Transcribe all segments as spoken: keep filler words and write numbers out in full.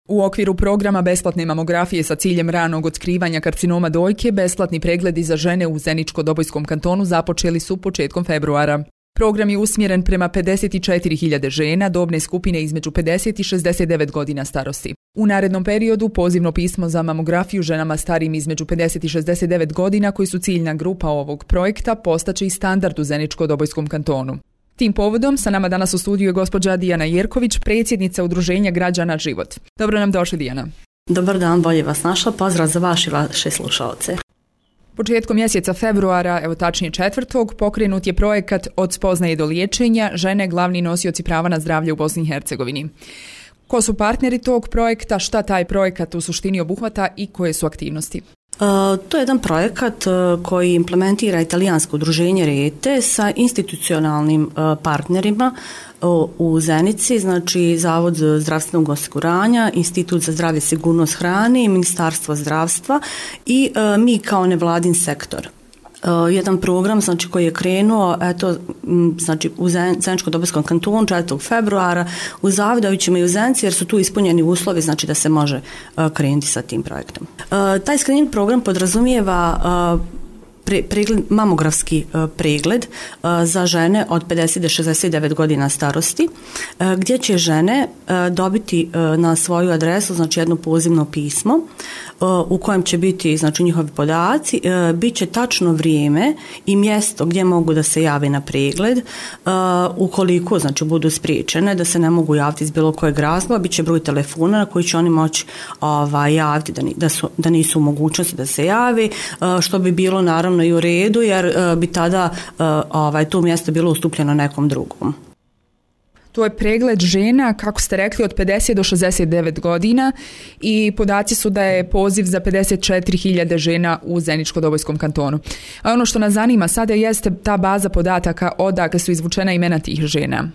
U okviru programa besplatne mamografije sa ciljem ranog otkrivanja karcinoma dojke, besplatni pregledi za žene u Zeničko-Dobojskom kantonu započeli su početkom februara. Program je usmjeren prema pedeset četiri hiljade žena dobne skupine između pedeset i šezdeset devet godina starosti. U narednom periodu pozivno pismo za mamografiju ženama starijim između pedeset i šezdeset devet godina, koji su ciljna grupa ovog projekta, postaće i standard u Zeničko-Dobojskom kantonu. Tim povodom sa nama danas u studiju je gospođa Dijana Jerković, predsjednica Udruženja građana Život. Dobro nam došli, Dijana. Dobar dan, bolje vas našla. Pozdrav za vaše i vaše slušalce. Početkom mjeseca februara, evo tačnije četvrtog, pokrenut je projekat Od spoznaje do liječenja, žene glavni nosioci prava na zdravlje u Bosni i Hercegovini. Ko su partneri tog projekta, šta taj projekat u suštini obuhvata i koje su aktivnosti? Uh, to je jedan projekat uh, koji implementira italijansko udruženje Rete sa institucionalnim uh, partnerima uh, u Zenici, znači Zavod zdravstvenog osiguranja, Institut za zdravlje i sigurnost hrane, Ministarstvo zdravstva i uh, mi kao nevladin sektor. Uh, jedan program znači koji je krenuo eto m, znači u Zeničko-Dobojskom kantonu četvrtog februara u Zavidovićima i u Zenici, jer su tu ispunjeni uslovi znači da se može uh, krenuti sa tim projektom. Uh, taj screening program podrazumijeva uh, Pre, pregled, mamografski uh, pregled uh, za žene od pedeset do šezdeset devet godina starosti, uh, gdje će žene uh, dobiti uh, na svoju adresu znači jedno pozivno pismo uh, u kojem će biti znači njihovi podaci, uh, bit će tačno vrijeme i mjesto gdje mogu da se jave na pregled, uh, ukoliko znači budu spriječene da se ne mogu javiti iz bilo kojeg razloga, bit će broj telefona na koji će oni moći ovaj, javiti da, ni, da, su, da nisu u mogućnosti da se javi, uh, što bi bilo naravno i u redu, jer uh, bi tada uh, ovaj, to mjesto bilo ustupljeno nekom drugom. To je pregled žena, kako ste rekli, od pedeset do šezdeset devet godina i podaci su da je poziv za pedeset četiri hiljade žena u Zeničko-Dobojskom kantonu. A ono što nas zanima sada jeste ta baza podataka odakle su izvučena imena tih žena.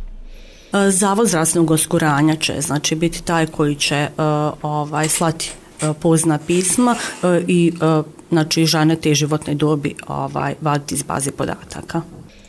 Zavod zdravstvenog osiguranja će znači biti taj koji će uh, ovaj, slati uh, pozivna pisma uh, i uh, znači žene te životne dobi ovaj, vaditi iz baze podataka.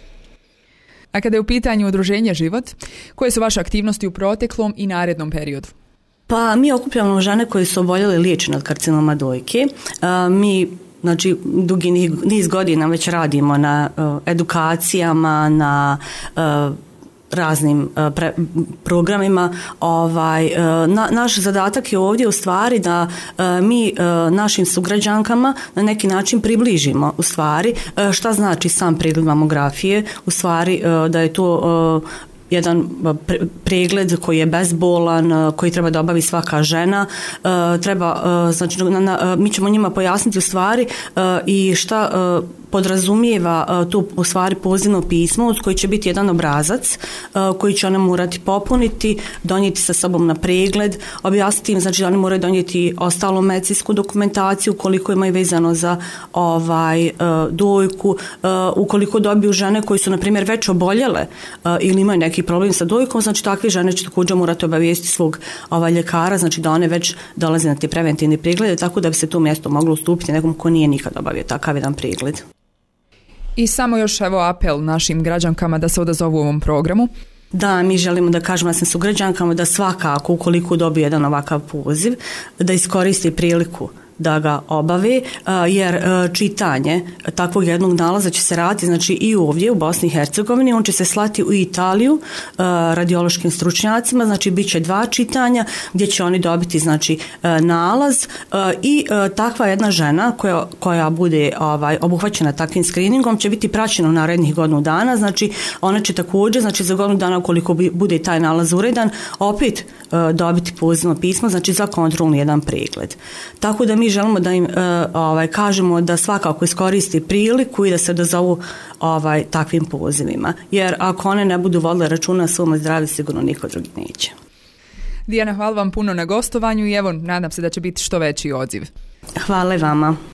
A kada je u pitanju Udruženje Život, koje su vaše aktivnosti u proteklom i narednom periodu? Pa mi okupljamo žene koje su oboljele liječene od karcinoma dojke. Uh, mi znači dugi niz godina već radimo na uh, edukacijama, na uh, raznim uh, pre, programima. Ovaj, uh, na, naš zadatak je ovdje u stvari da uh, mi uh, našim sugrađankama na neki način približimo u stvari uh, šta znači sam pregled mamografije, u stvari uh, da je to uh, jedan pregled koji je bezbolan, koji treba da obavi svaka žena. Treba, znači, na, na, mi ćemo njima pojasniti u stvari i šta podrazumijeva to u stvari pozivno pismo, uz koji će biti jedan obrazac koji će one morati popuniti, donijeti sa sobom na pregled, objasniti im, znači da oni moraju donijeti ostalu medicinsku dokumentaciju koliko imaju vezano za ovaj dojku, ukoliko dobiju žene koji su na primjer već oboljele ili imaju neki problem sa dojkom, znači takve žene će također morati obavijestiti svog ovaj, ljekara, znači da one već dolaze na te preventivne preglede, tako da bi se to mjesto moglo ustupiti nekom ko nije nikad obavio takav jedan pregled. I samo još evo apel našim građankama da se odazovu u ovom programu. Da, mi želimo da kažemo našim sugrađankama da svakako ukoliko dobije jedan ovakav poziv, da iskoristi priliku da ga obave, jer čitanje takvog jednog nalaza će se raditi znači i ovdje u Bosni i Hercegovini, on će se slati u Italiju radiološkim stručnjacima, znači bit će dva čitanja gdje će oni dobiti znači nalaz i takva jedna žena koja, koja bude ovaj, obuhvaćena takvim screeningom će biti praćena u narednih godinu dana, znači ona će također znači za godinu dana koliko bude taj nalaz uredan opet dobiti pozivno pismo, znači za kontrolni jedan pregled. Tako da mi želimo da im uh, ovaj, kažemo da svakako iskoristi priliku i da se odazovu ovaj, takvim pozivima. Jer ako one ne budu vodile računa o svom zdravlju, sigurno niko drugi neće. Dijana, hvala vam puno na gostovanju i evo, nadam se da će biti što veći odziv. Hvala i vama.